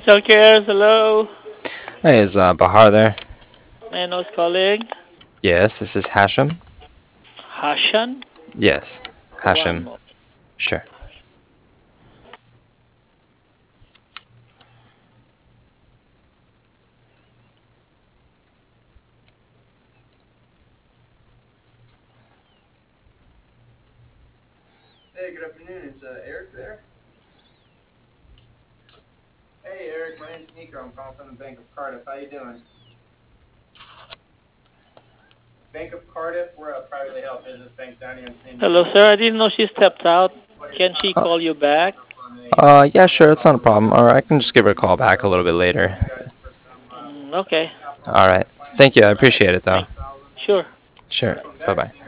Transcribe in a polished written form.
Financial Cares, hello. Hey, is Bahar there? Man who's calling? Yes, this is Hashem. Hashan? Yes, One Hashem. more. Sure. Hey, good afternoon. Is Eric there? Hey, Eric. My name's Nico. I'm calling from the Bank of Cardiff. How you doing? Bank of Cardiff. We're a privately held business bank down here in San Hello, Diego. sir. I didn't know she stepped out. What is Can she Uh, call you back? from a yeah, sure, small it's not a dollar problem. Or I can just give her a call looking back a little bit work later. with you guys for some Okay. capital All right. equipment Thank finance. you. I appreciate it, though. Thank. Sure. Sure. Welcome Bye back. bye.